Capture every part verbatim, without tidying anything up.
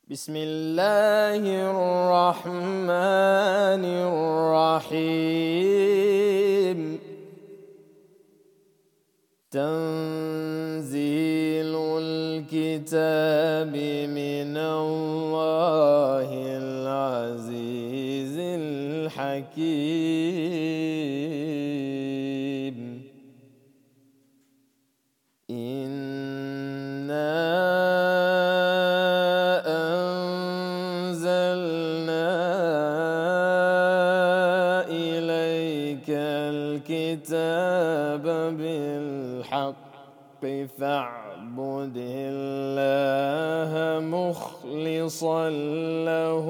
بسم الله الرحمن الرحيم. تنزيل الكتاب من الله العزيز الحكيم. إنا أنزلنا إليك الكتاب بالحق فاعبد الله مخلصا له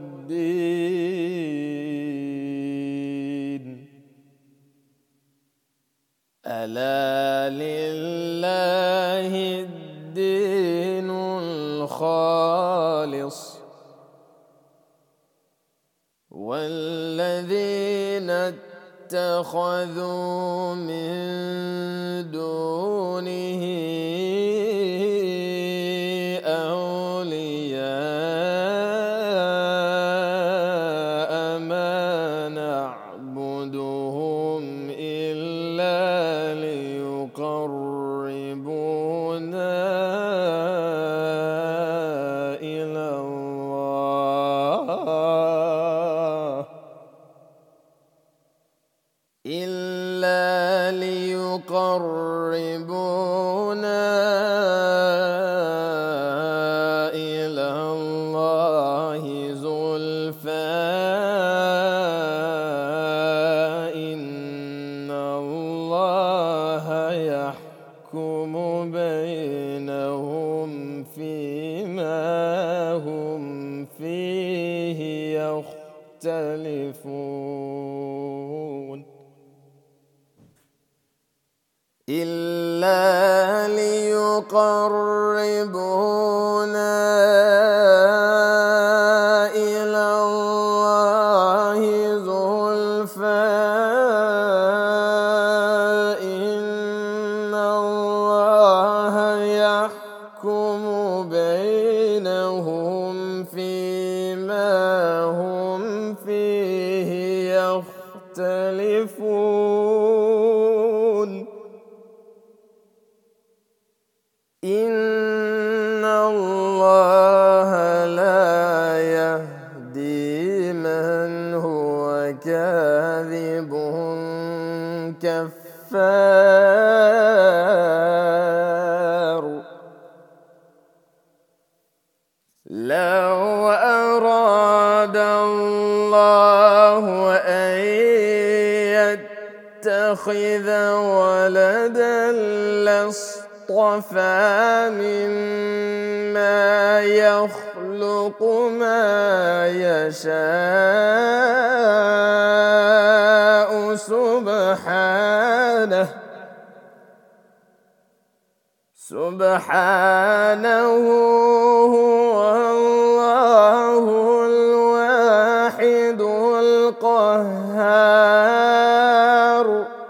الدين. ألا لله الدين الخالص والذين اتخذوا من دونه أولياء ما نعبدهم إلا ليقربونا إلى الله إلا ليقربونا إلى الله زلفى إن الله يحكم بينهم فيما هم فيه يختلفون إلا ليقربونا إلى الله زلفى إن الله يحكم بينهم فيما هم فيه يختلفون إن الله لا يهدي من هو كاذب كفار. لو أراد الله أن يتخذ ولدا لاصطفى مما يخلق ما يشاء سبحانه سبحانه هو الله الواحد القهار.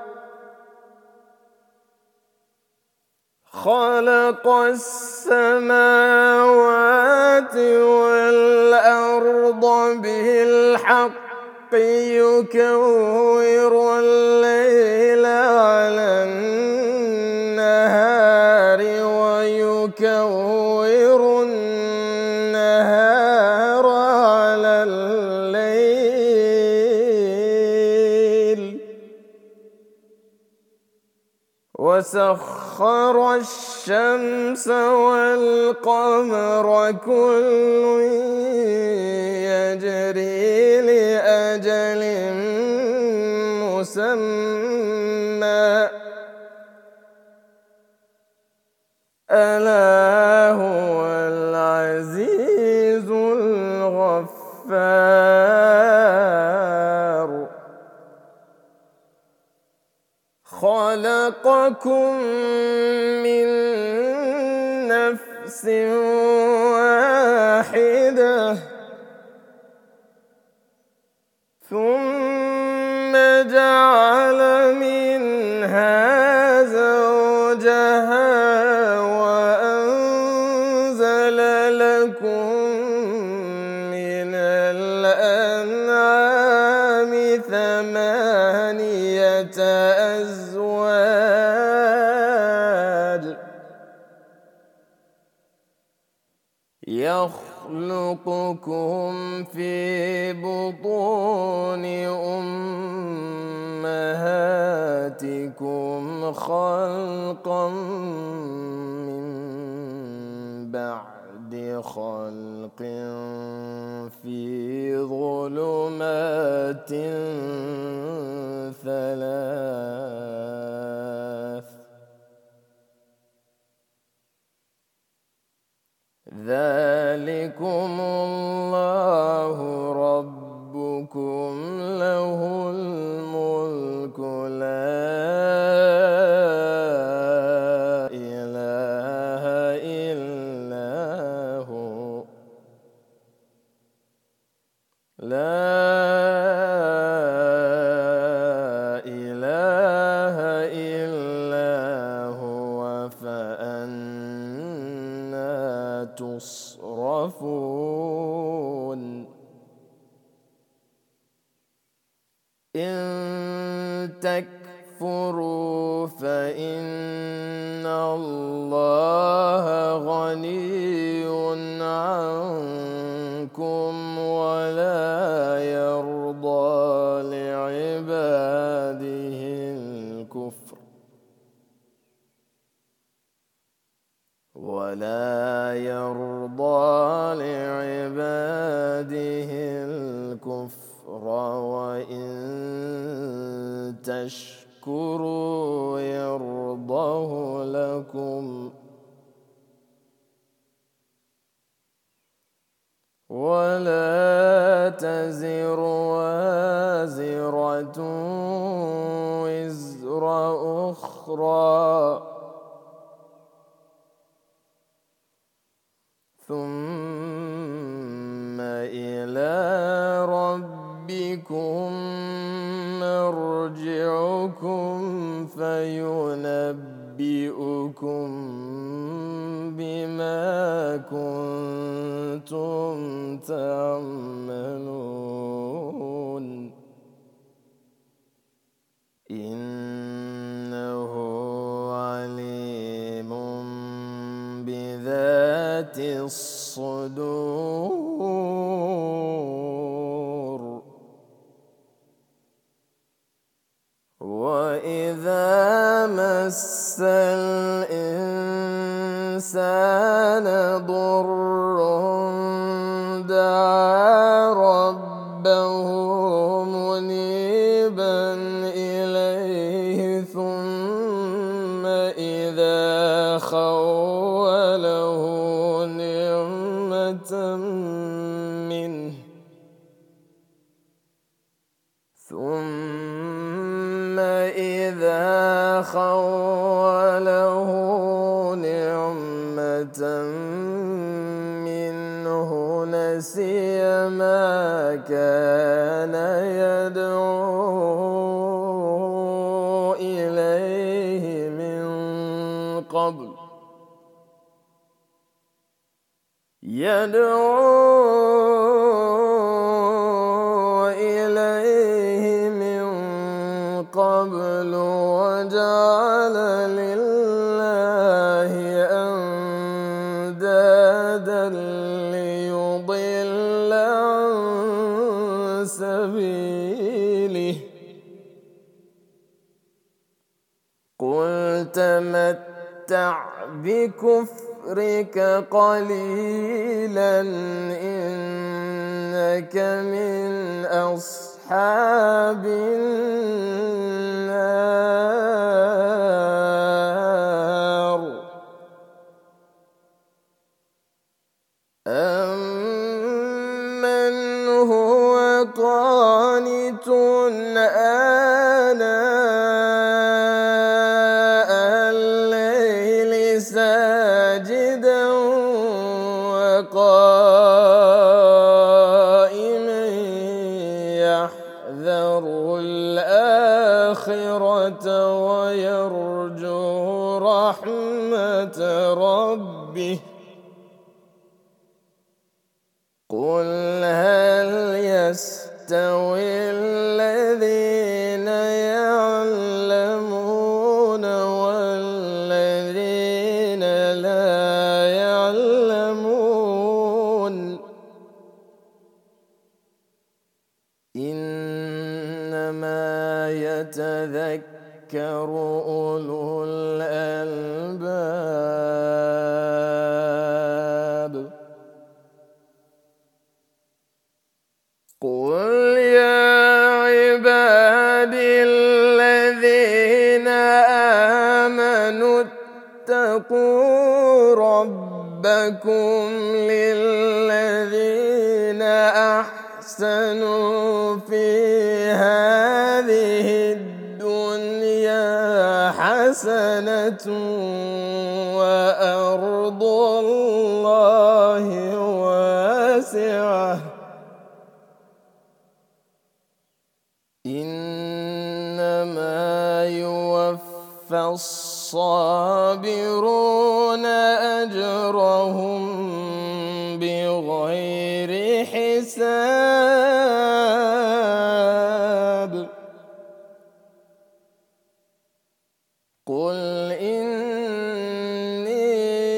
خلق السماوات والأرض بالحق يكور الليل على النهار ويكور النهار على الليل وسخر الشمس والقمر كل يجري لأجل مسمى ألا هو العزيز الغفار. خلقكم من نفس واحدة ثم جعل منها زوجها وأنزل لكم يخلقكم في بطون أمهاتكم خلقا من بعد خلق في ظلمات ثلاث ذلكم الله ربكم له الملك لا إله إلا هو لا إله إلا هو فأنى تصرفون إن تكفروا فإن الله غني عنكم ولا يرضى لعباده الكفر ولا يرضى لعباده الكفر وإن تشكروا يرضه لكم ولا تزر وازرة وزر أخرى ثم إلى ربكم مرجعكم فينبئكم بما كنتم تعملون إنه عليم بذات الصدور وإذا مس الإنسان ضر دعا ربه منيبا إليه ثم إذا خوله نعمة منه ثم إذا خوله نعمة منه نسي ما كان يدعو إليه من قبل يدعو إليه من قبل وجعل لله أندادا ليضل عن سبيله قل تمتع بكفرك قليلا إنك من أصحاب النار أمن هو قانت آناء الليل ساجدا وقائما يحذر الآخرة ويرجو رحمة ربه قل هل يستوي الذين يعلمون والذين لا يعلمون إنما يتذكر أولو الألباب. قل يا عبادي الذين آمنوا اتقوا ربكم للذين أحسنوا في هذه الدنيا حسنة وأرض الله واسعة إنما يوفى الصابرون أجرهم بغير حساب. قل إني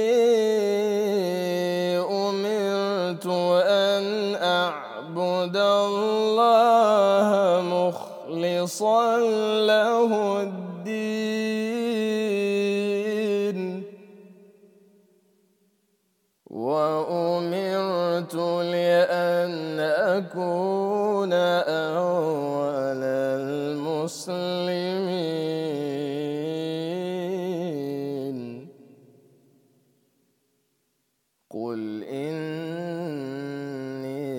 أمرت أن أعبد الله مخلصا له الدين وأمرت لأن أكون أول المسلمين. قل إني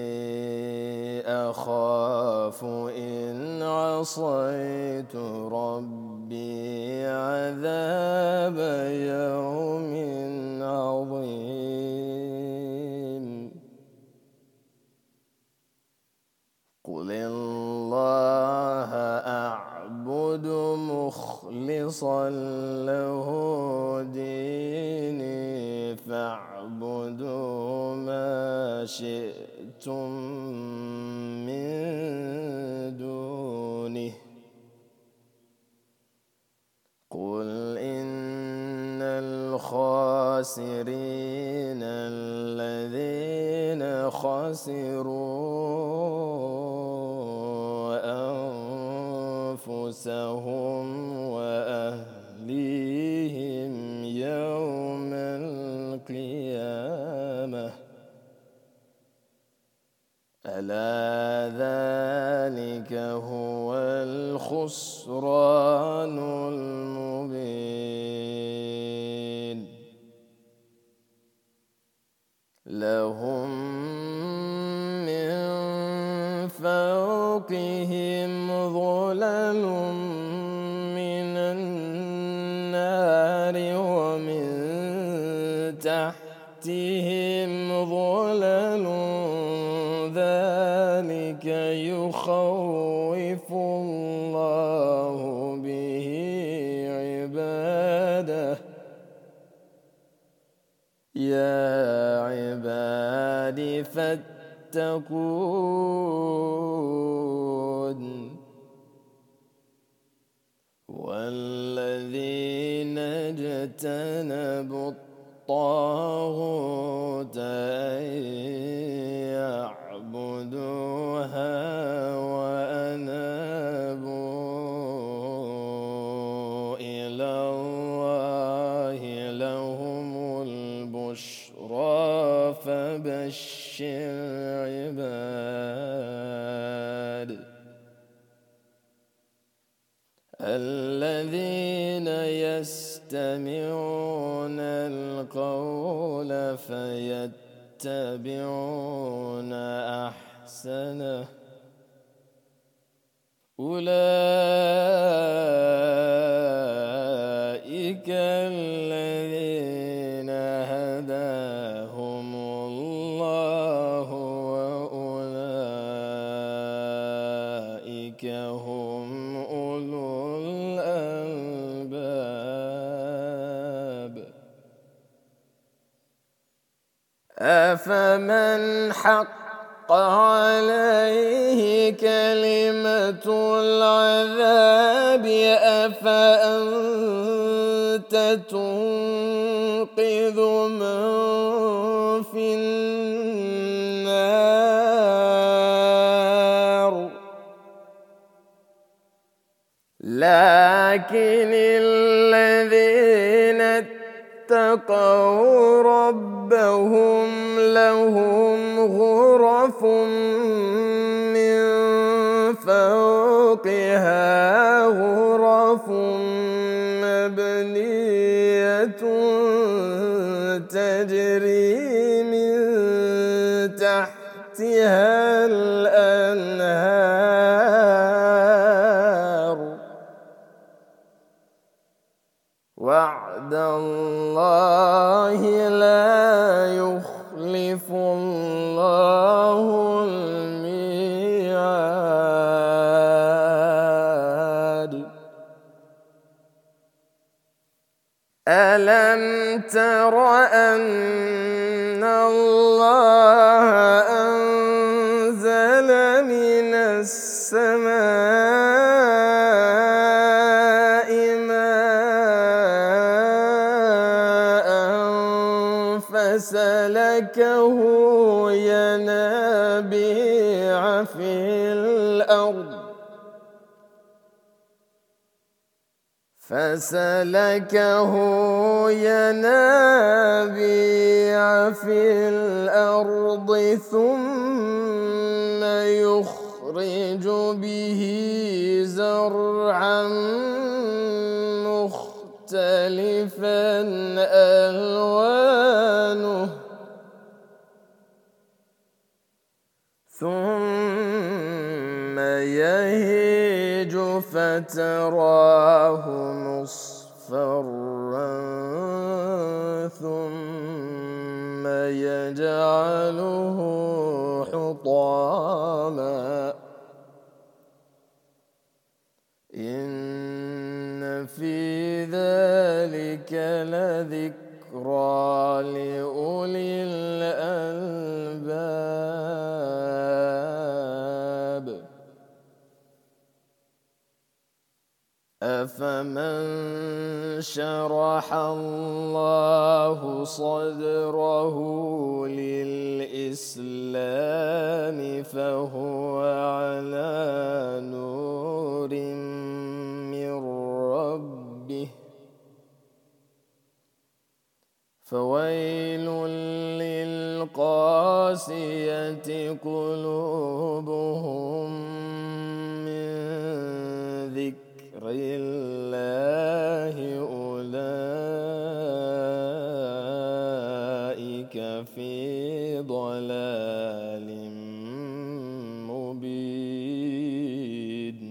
أخاف إن عصيت ربي عذاب يوم عظيم. قل الله أعبد مخلصا له ديني فاعبدوا ما شئتم من دونه. قل إن الخاسرين الذين خسروا أنفسهم وأهليهم يوم القيامة ألا ذلك هو الخسران المبين. لهم من فوقهم ظلل من النار ومن تحتهم ظلل ذلك يخوف الله به عباده. يا عبادي فاتقون. والذين اجتنبوا الطاغوت أن يعبدوها وأنابوا إلى الله لهم البشرى فبشر عباد الذين يستمعون القول فيتبعون أحسنه أولئك الذين هداهم الله وأولئك هم أولو الألباب. أفمن حق عليه كلمة العذاب أفأنت تنقذ من في النار لكن الذين اتقوا ربهم لهم غرف من فوقها غرف مبنية تجري من تحتها الأنهار وعد الله لا يخلف الله الميعاد. ألم تر أن الله أنزل من السماء ماء فسلكه ينابيع في الأرض فسلكه ينابيع في الأرض ثم يخرج به زرعا مختلفا ألوانه ثم يهيج فتراه مصفرا ثم يجعله حطاما إن في ذلك لذكرى لأولي الألباب. أفمن شرح الله صدره للإسلام فهو على نور من ربه فويل للقاسية قلوبهم من ذكر الله أولئك في ضلال مبين.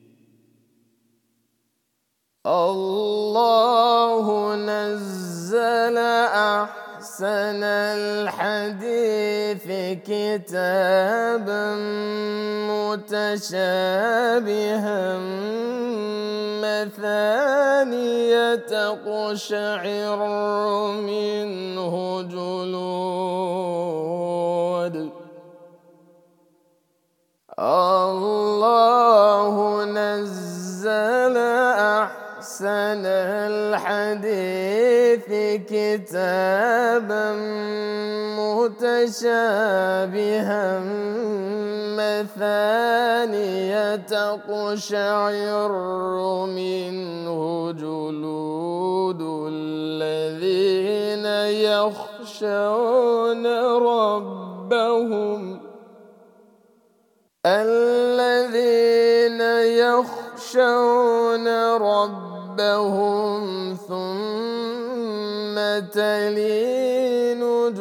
الله نزل أحسن الحديث كتابا متشابها مثانية تقشعر منه جلود الله نزل أحسن الحديث كتابا متشابها مثانية تقشعر منه جلود الذين يخشون ربهم الذين يخشون ربهم ثم تلين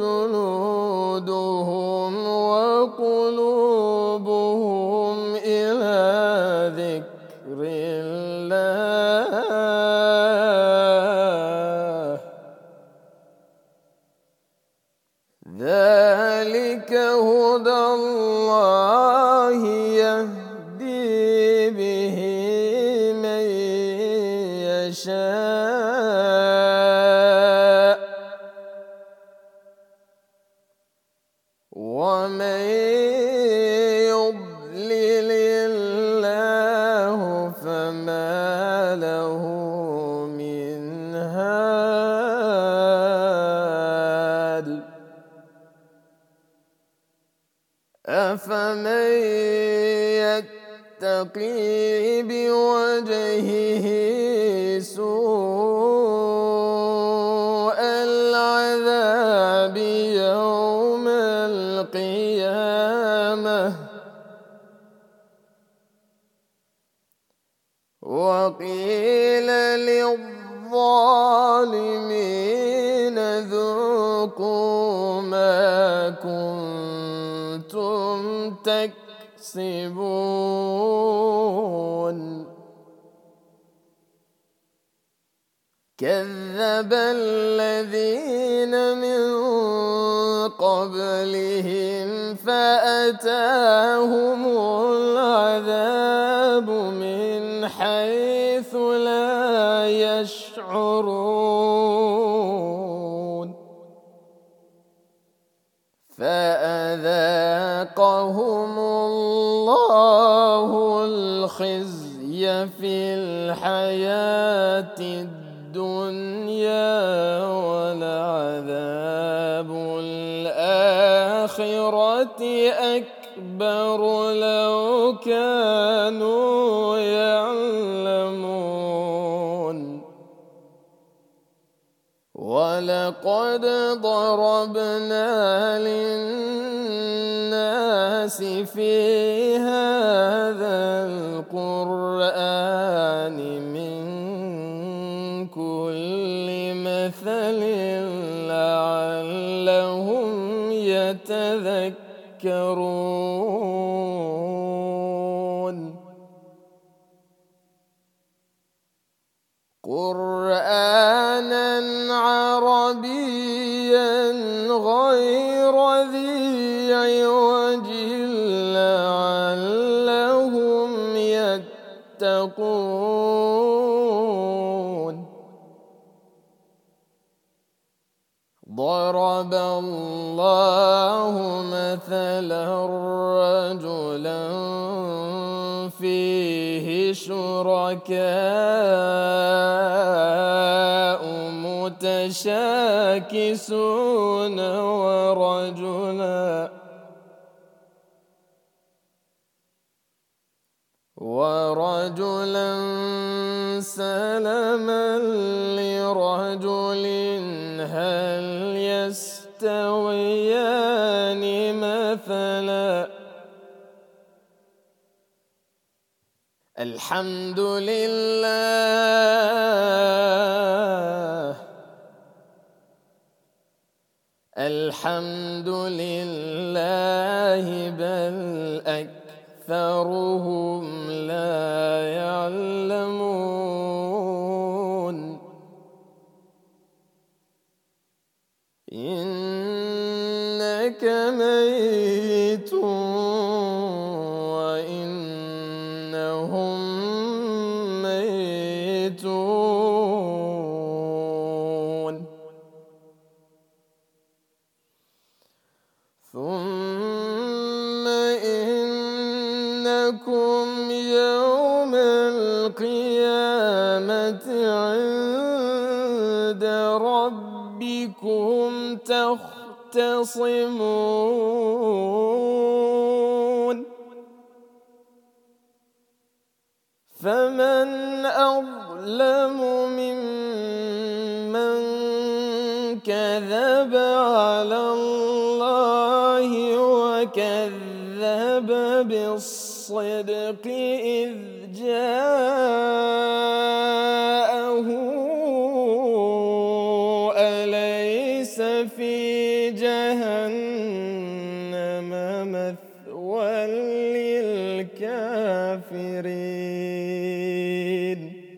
جلودهم وقلوبهم إلى ذكر الله ذلك هدى الله يهدي به من يشاء ومن يضلل الله فما له من هاد. أفمن يتقي بوجهه سوء العذاب يوم القيامة وقيل للظالمين ذوقوا ما كنتم تكسبون كذب الذين من قبلهم فأتاهم العذاب من حيث لا يشعرون فأذاقهم الله الخزي في الحياة الدنيا ولعذاب الآخرة أكبر لو كانوا يعلمون ولقد ضربنا للناس في هذا القرآن من كل مثل لعلهم يتذكرون قرآنا عربيا غير ذي عوج لعلهم يتقون ضرب الله مثلا رجلا فيه شركاء متشاكسون ورجلا ورجلا سلما لرجل هل يستويان مثلا الحمد لله الحمد لله بل أكثرهم لا يعلمون إنك ميت وإنهم ميتون ثم إنكم يوم القيامة عند ربكم تختصمون فمن أظلم ممن كذب على الله وكذب بالصدق إذ جاءه أليس في جهنم مثوى للكافرين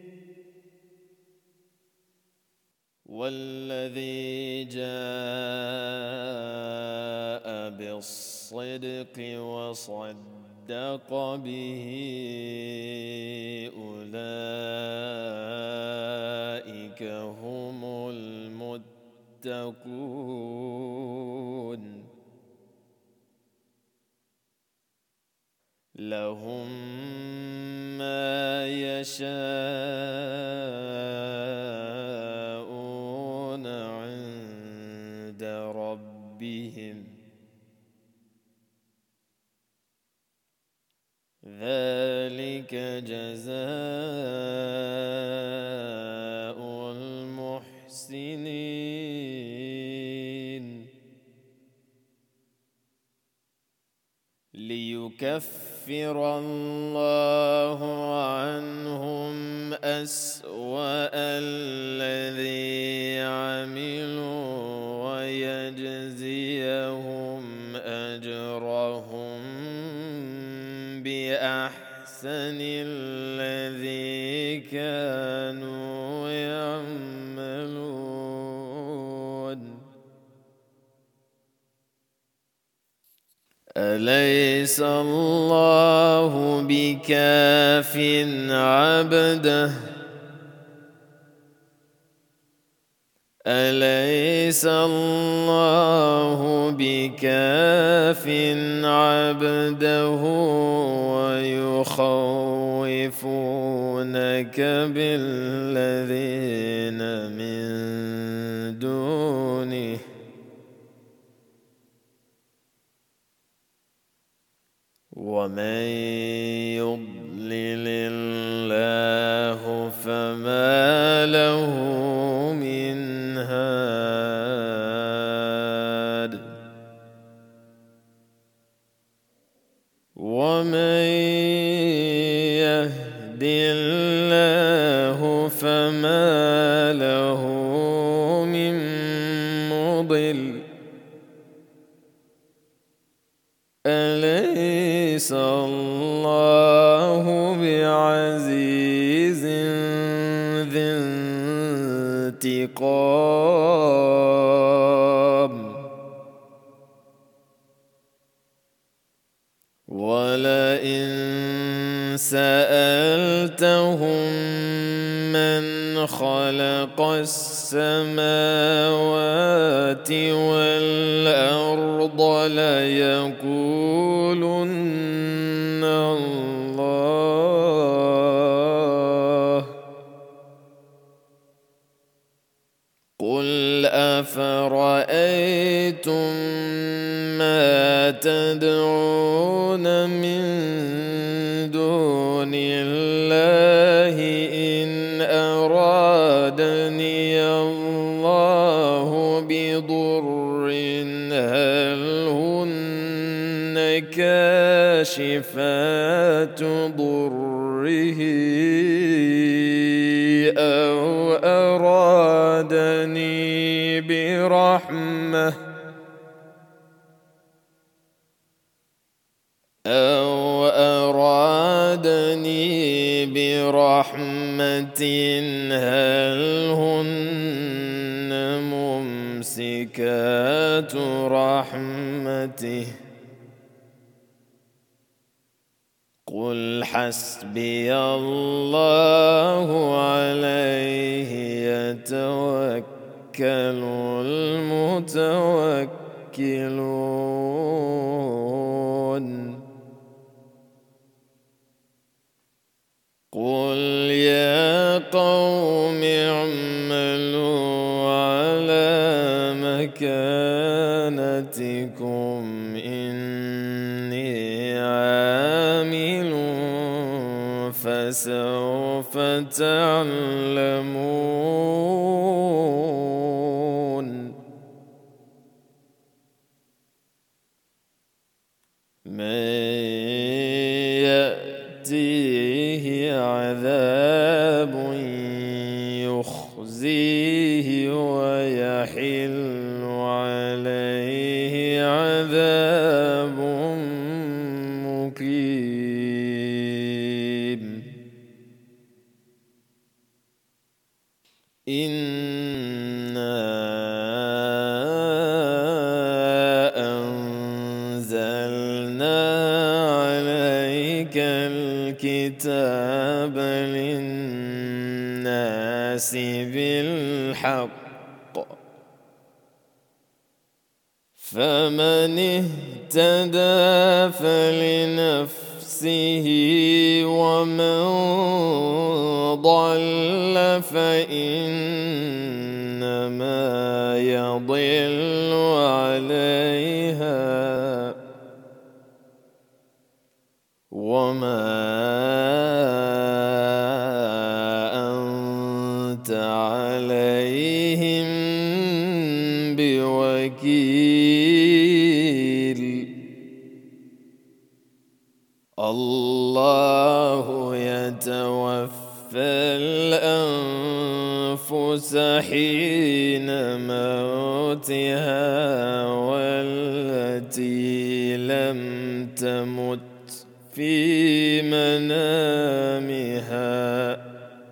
والذي جاء بالصدق وصدق به أولئك هم المتقون لهم ما يشاءون عند ربهم ذلك ذلك جزاء المحسنين ليكفر الله عنهم أسوأ الذي عملوا ويجزيهم أجرهم بأحسن الذي كانوا يعملون أليس الله بكاف عبده أليس الله بكاف عبده ويخوفونك بالذين من دونه ومن يضلل الله فما له من هاد ومن يهد الله فما له من مضل أليس الله بعزيز ذي انتقام ولئن سألتهم من خلق السماوات والأرض ليقولن الله قل أفرأيتم ما تدعون من دون الله إن أرادني الله بضر هل هن كاشفات ضره أو أرادني برحمة أو أرادني برحمة هل هن ممسكات رحمته قل حسبي الله عليه يتوكل المتوكلون قل يا قوم اعملوا على مكانتكم إني عامل فسوف تعلمون من يأتيه عذاب يخزيه ويحل عليه عذاب مقيم إنا أنزلنا عليك الكتاب للناس بالحق فمن اهتدى فلنفسه ومن ضل فإنما يضل عليها وما الله يتوفى الأنفس حين موتها والتي لم تمت في منامها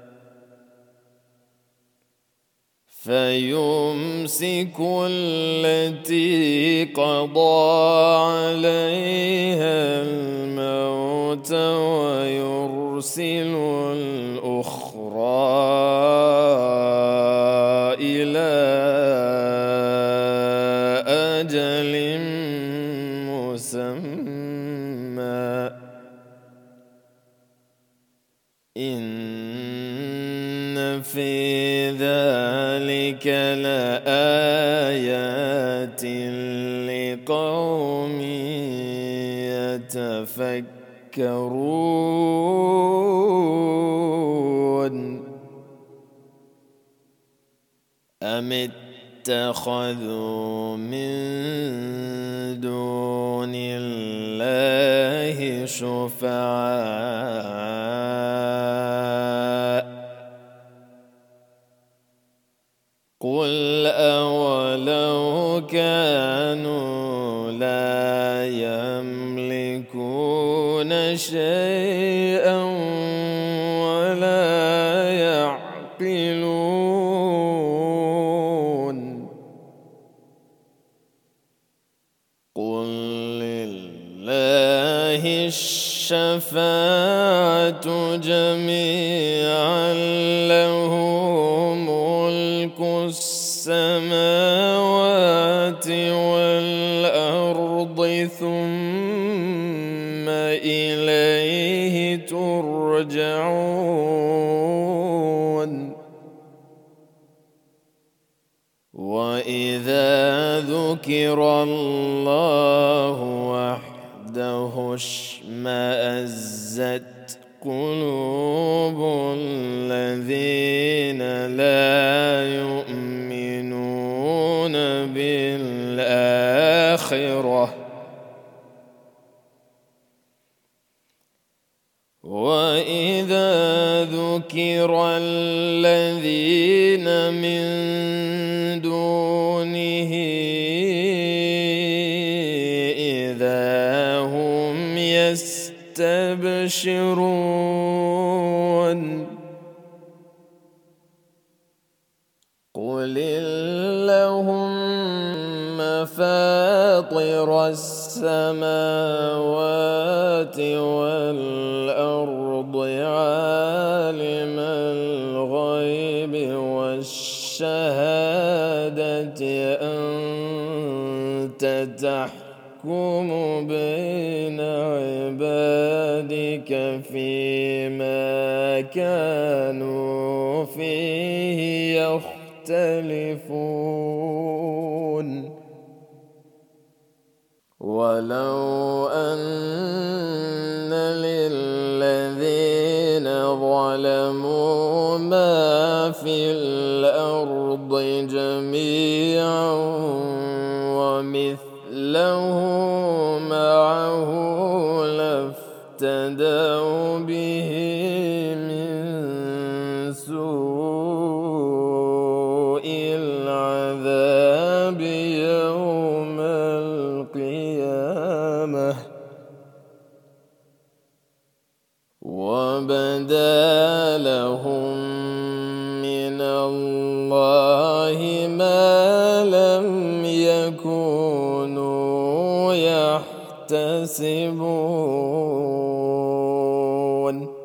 فيمسك التي قضى عليها الموت ويرسل الأخرى إلى أجل مسمى إن في ذلك لآيات لقوم يتفكرون أم اتخذوا من دون الله شفعاء قل أولو كانوا لا يملكون شيئا ولا يعقلون قل لله الشفاعة جميعا له ملك السماوات والأرض ثم إليه ترجعون وإذا ذكر الله وحده اشمأزت قلوب الذين لا يؤمنون بالآخرة وإذا ذكر الذين من دونه إذا هم يستبشرون قل اللهم فاطر السماوات والأرض عالم الغيب والشهادة أنت تحكم بين عبادك فيما كانوا فيه يختلفون ولو أن للذين ظلموا ما في الأرض جميعا ومثله معه لافتدوا به من سوء العذاب يوم القيامة وبدا لهم من الله ما لم يكونوا يحتسبون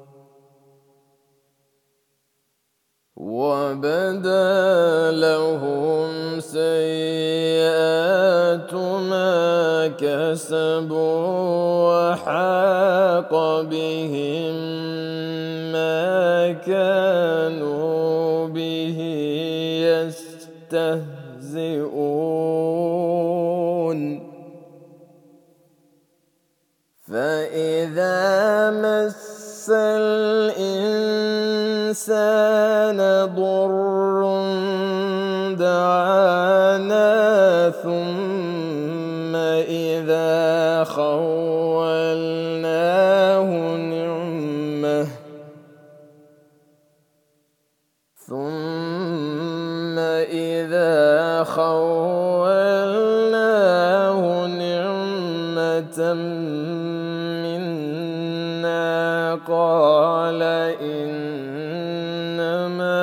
وبدا لهم سيئات ما كسبوا وحاق بهم ما كانوا به يستهزئون فإذا مس الإنسان ضر دعانا ثم إذا خولناه منا قال إنما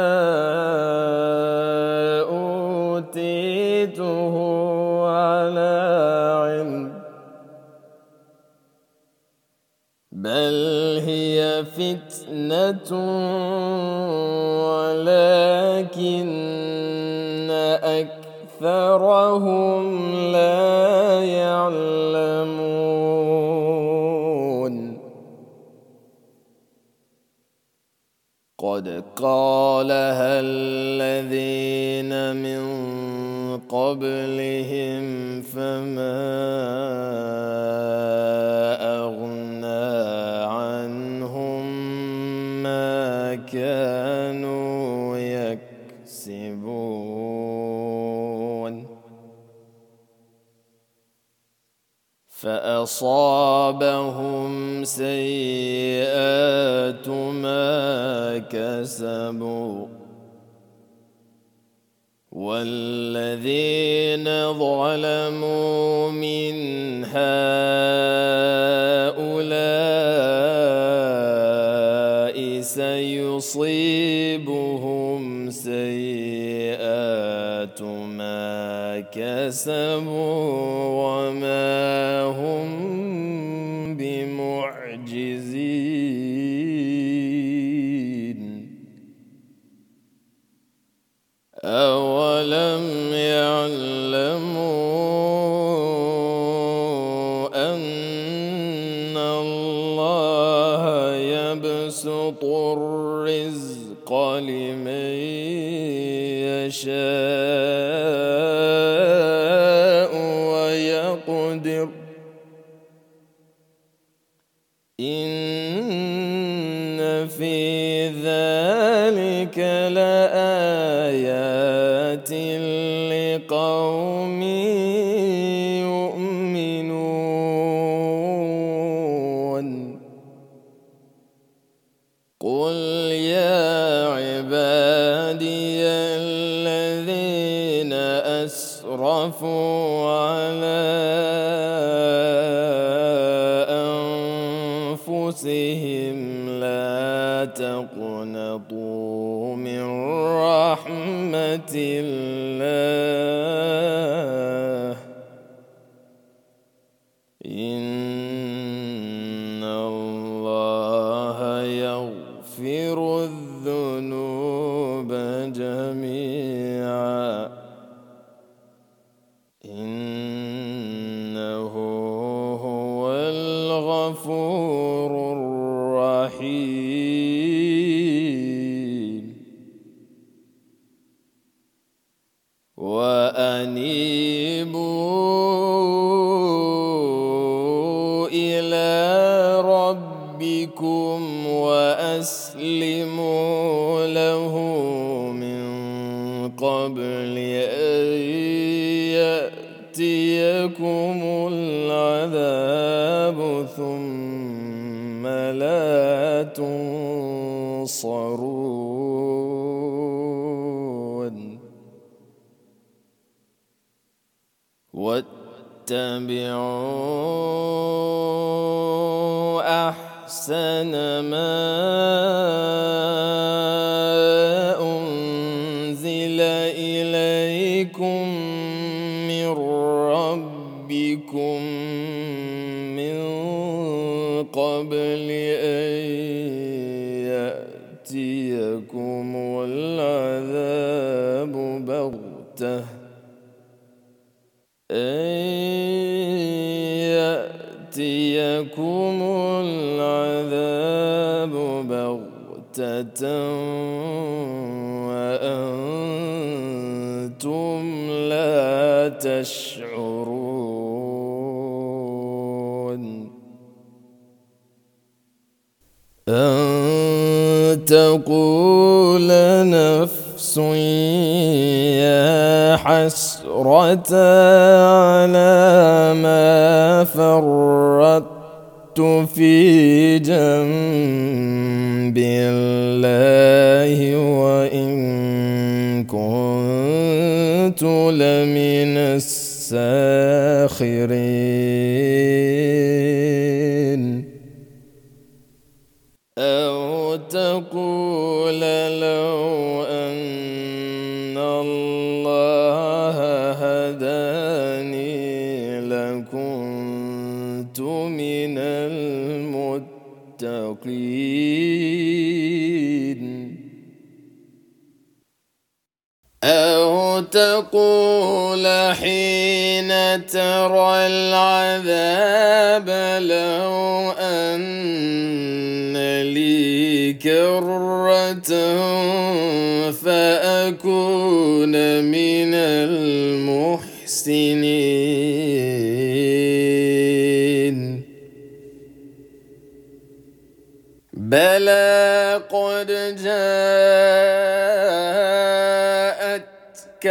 أوتيته على علم بل هي فتنة ولكن أكثرهم لا يعلمون قد قالها الذين من قبلهم فما أغنى عنهم ما كانوا يكسبون فأصابهم سيئات ما كسبوا والذين ظلموا من هؤلاء سيصيبهم سيئات ما كسبوا وما هم بمعجزين أولم يعلموا أن الله يبسط الرزق لمن يشاء ويقدر إن في ذلك لآيات لقوم يؤمنون قل يا عبادي الذين أسرفوا على أنفسهم لا تقنطوا من رحمة الله إن الله يغفر الذنوب جميعا إنه هو الغفور الرحيم وأنيبوا إلى ربكم وأسلموا له من قبل أن يأتيكم العذاب ثم لا تنصرون واتبعوا أحسن ما أنزل إليكم من ربكم من قبل أن يأتيكم العذاب بغتة أن يأتيكم العذاب بغتة وأنتم لا تشعرون أن تقول نفس يا حسرة على ما فرطت في جنب الله وإن كنت لمن الساخرين من المتقين. أو تقول حين ترى العذاب لو أن لي كرة فأكون من المحسنين. بلى قد جاءتك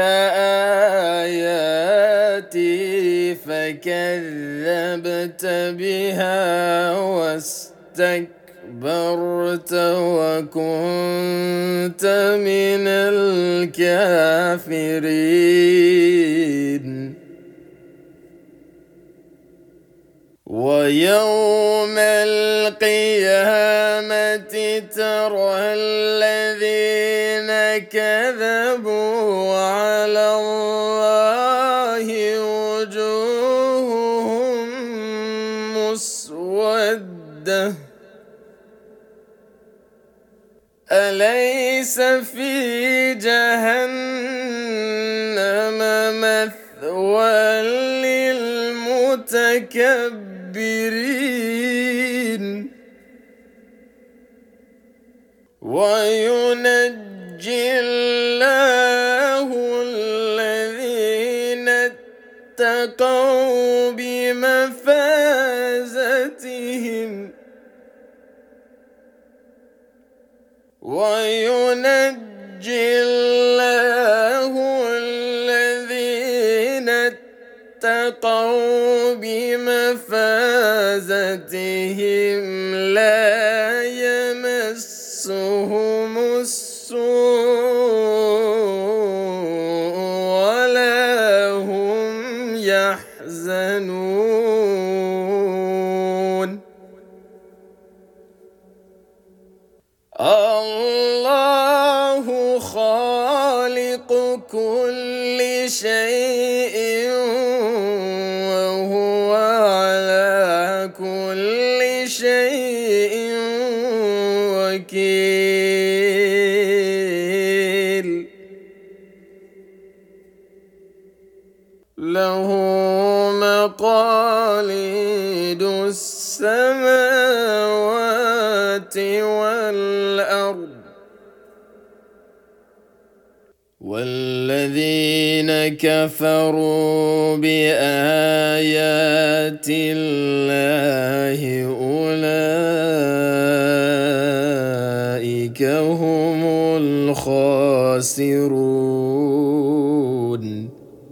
آياتي فكذبت بها واستكبرت وكنت من الكافرين. ويوم القيامة ترى الذين كذبوا على الله وجوههم مسودة أليس في جهنم مثوى للمتكبرين. وينجي الله الذين اتقوا بمفازتهم وينجي الله الذين اتقوا بمفازتهم لا يمسهم السوء ولا هم يحزنون. الله خالق كل شيء وهو على كل شيء وكيل. له مقاليد السماوات والأرض. والذين كفروا بآيات الله أولئك هم الخاسرون.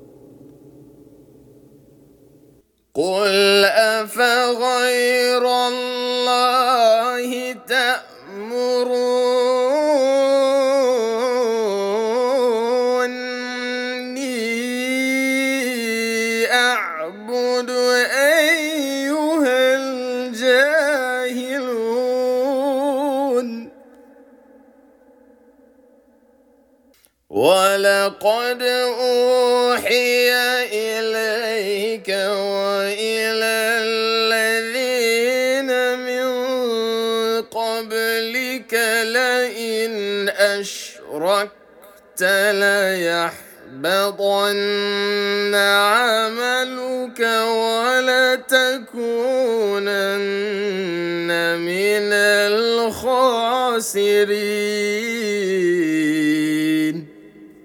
قل أفغير الله تأمروني أعبد أيها الجاهلون. ولقد أوحي إليك وإلى الذين من قبلك لئن أشركت ليحبطن عملك ولتكونن من الخاسرين.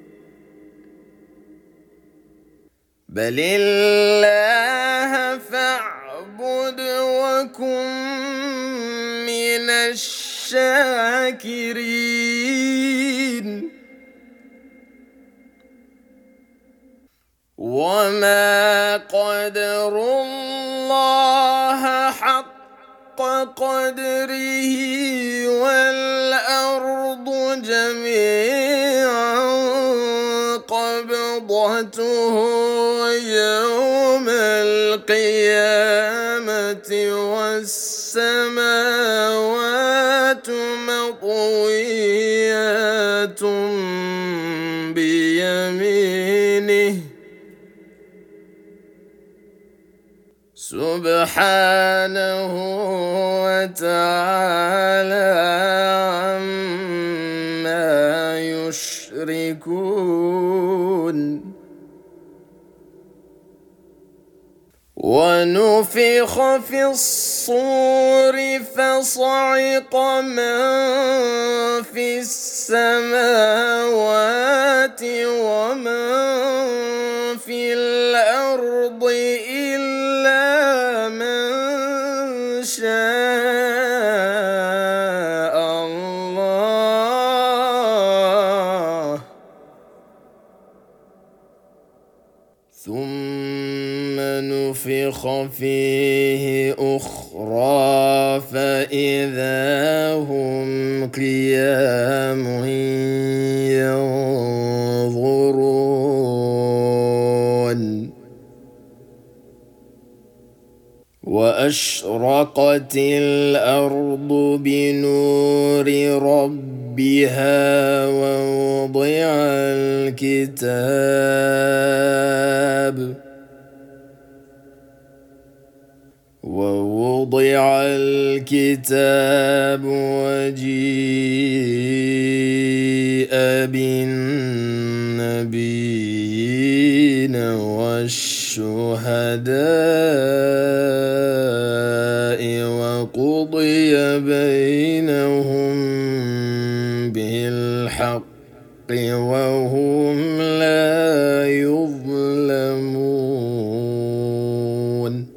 بل الله فاعبد وكن من الشاكرين. وما قدروا الله حق قدره والأرض جميعا قبضته يوم القيامة والسماوات مطويات بيمينه سبحانه وتعالى عما يشركون. ونفخ في الصور فصعق من في السماوات ومن في الأرض إلا من شاء الله، ثم نفخ فيه أخرى فإذا هم قيام ينظرون. وأشرقت الأرض بنور ربها ووضع الكتاب ووضع الكتاب وجيء بالنبيين والشهداء وقضي بينهم بالحق وهم لا يظلمون.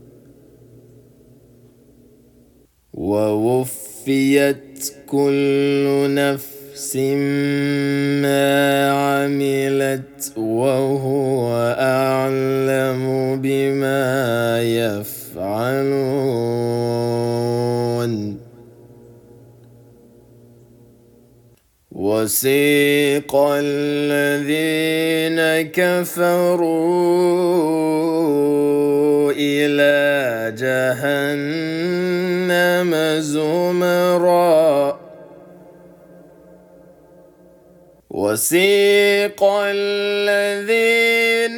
ووفيت كل نفس ما عملت وهو أعلم بما يفعلون. وسيق الذين كفروا إلى جهنم زمرا وسيق الذين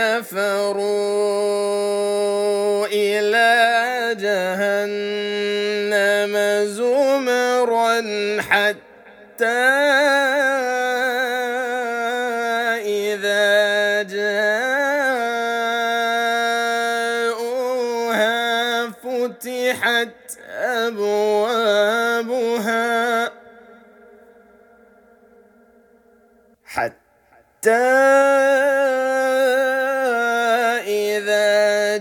كفروا إلى جهنم زمرا حتى إذا جاءوها فتحت أبوابها حتى إذا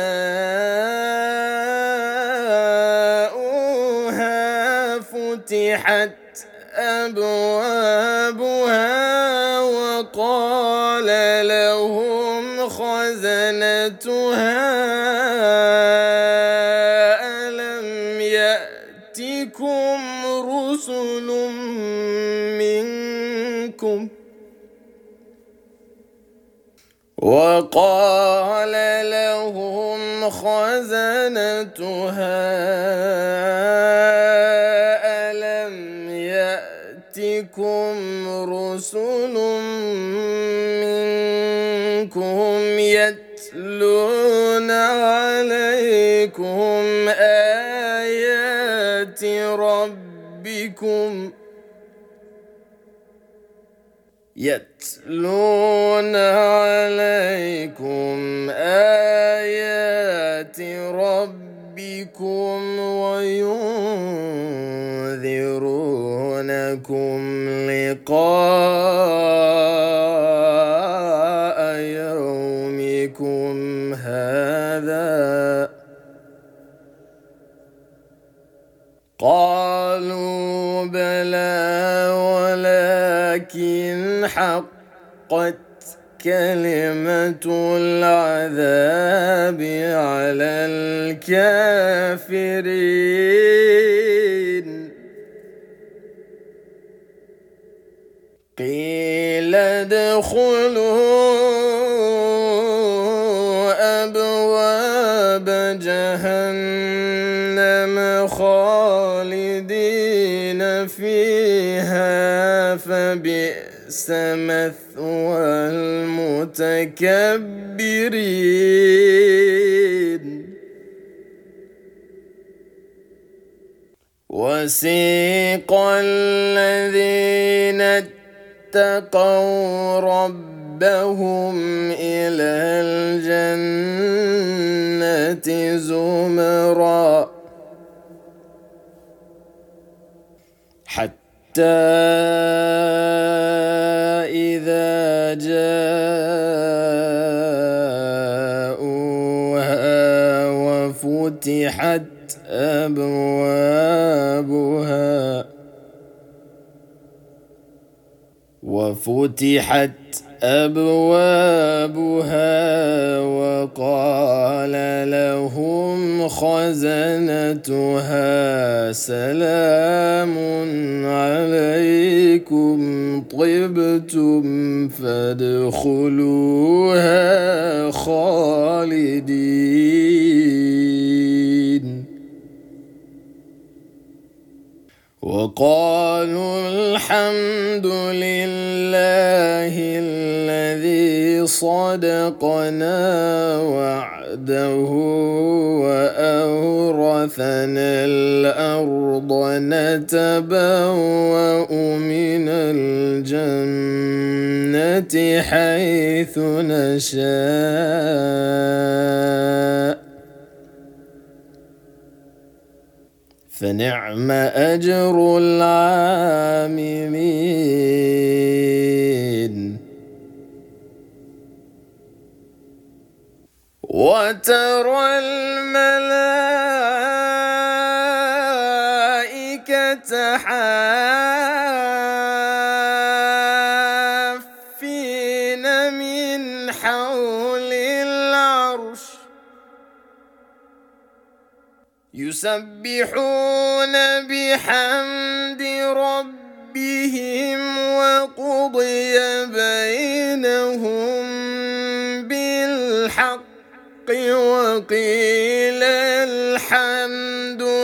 جاءوها فتحت أبوابها وقال لهم خزنتها ألم يأتكم رسل منكم وقال لهم خزنتها ألم يأتكم رسل منكم يتلون عليكم آيات ربكم يتلون عليكم آيات ربكم وينذرونكم لقاء يومكم هذا قالوا بلى ولكن حقت كلمة العذاب على الكافرين. قيل ادخلوا أبواب جهنم خالدين فيها فبئس مثوى المتكبرين. وسيق الذين اتقوا ربهم إلى الجنة زمرا حتى إذا جاءوها وفتحت أبوابها وفتحت أبوابها وقال لهم خزنتها سلام عليكم طبتم فادخلوها خالدين وقالوا الحمد لله الذي صدقنا وعده وأورثنا الأرض نتبوأ من الجنة حيث نشاء فنعم أجر العاملين وترى الملائكة حافين من حول العرش يسبحون بحمد ربهم وقضي بينهم بالحق وقيل الحمد